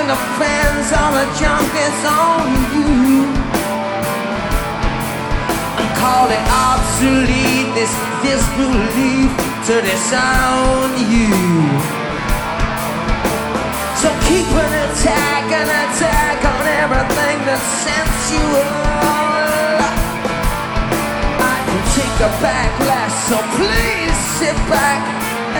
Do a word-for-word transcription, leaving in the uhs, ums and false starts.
depends on the junk that's on you. And call it obsolete, this disbelief to disown you. So keep an attack, an attack on everything that's sensual. I can take a backlash, so please sit back